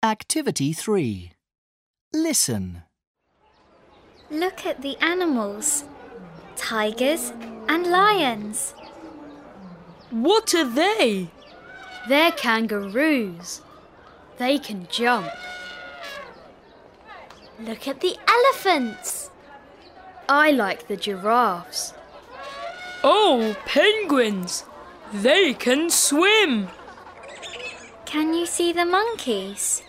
Activity 3. Listen. Look at the animals. Tigers and lions. What are they? They're kangaroos. They can jump. Look at the elephants. I like the giraffes. Oh, penguins! They can swim! Can you see the monkeys?